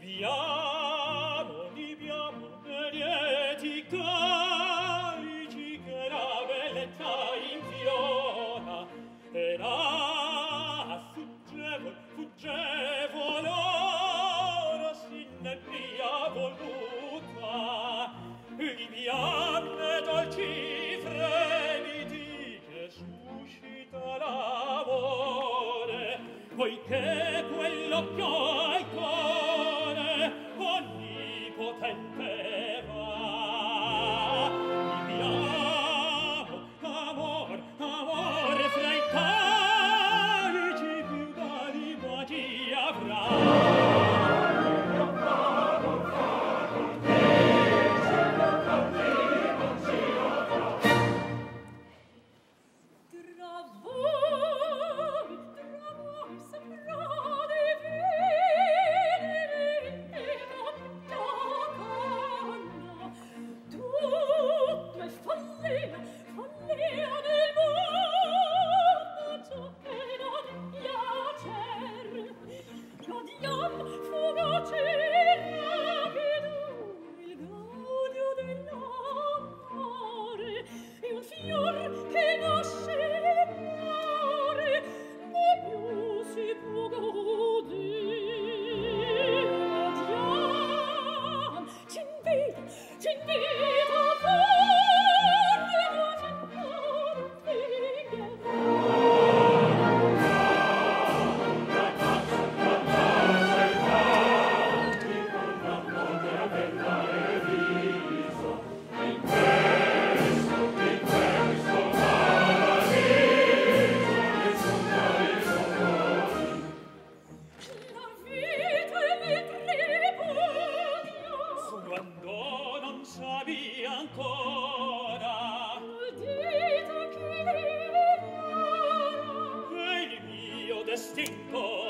Libiamo, lieti carici che la bellezza infiora, e la fuggevol ora sinneria voluta, Libiam dolci fremiti che suscita l'amore, poiché quell'occhio al cuore onnipotente va. Viviamo, amor, amore, fra i carici più vari baci avrà. Distinto